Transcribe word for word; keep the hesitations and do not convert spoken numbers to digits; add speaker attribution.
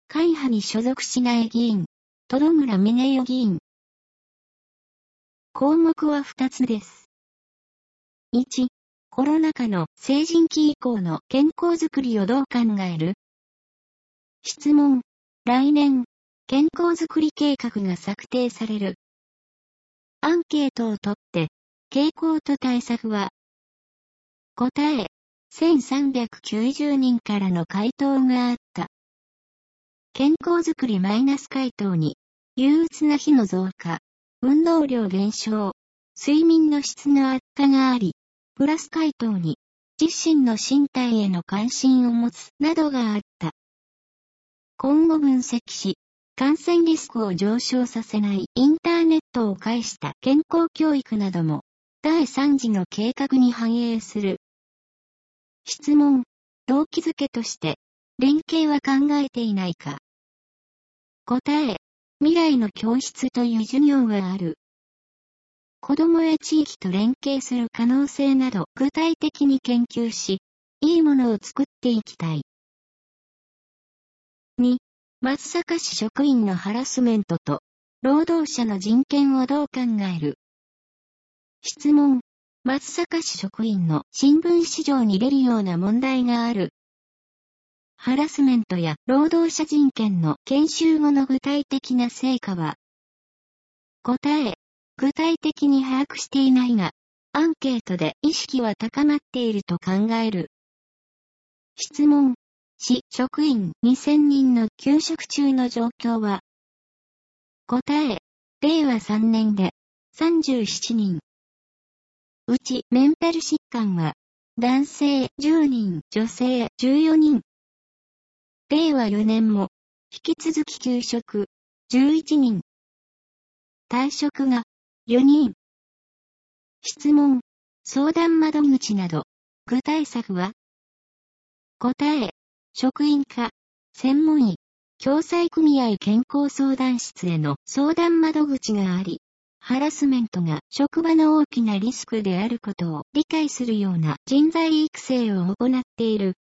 Speaker 1: 会派に所属しない議員、トド村峰代議員。項目はふたつです。いち、コロナ禍の成人期以降の健康づくりをどう考える？質問、来年、健康づくり計画が策定される。アンケートを取って、傾向と対策は、答え、せんさんびゃくきゅうじゅうにんからの回答があった。健康づくりマイナス回答に、憂鬱な日の増加、運動量減少、睡眠の質の悪化があり、プラス回答に、自身の身体への関心を持つ、などがあった。今後分析し、感染リスクを上昇させないインターネットを介した健康教育なども、だいさん次の計画に反映する。質問、動機づけとして、連携は考えていないか？答え、未来の教室という授業はある。子どもや地域と連携する可能性など具体的に研究し、いいものを作っていきたい。に、松阪市職員のハラスメントと、労働者の人権をどう考える？質問、松阪市職員の新聞市場に出るような問題がある。ハラスメントや労働者人権の研修後の具体的な成果は？答え、具体的に把握していないが、アンケートで意識は高まっていると考える。質問、市職員にせんにんの休職中の状況は？答え、れいわさんねんでさんじゅうななにん。うちメンタル疾患は、男性じゅうにん、女性じゅうよにん。れいわよねんも、引き続き休職、じゅういちにん。退職が、よにん。質問、相談窓口など、具体策は？答え、職員課、専門医、共済組合健康相談室への相談窓口があり、ハラスメントが職場の大きなリスクであることを理解するような人材育成を行っている。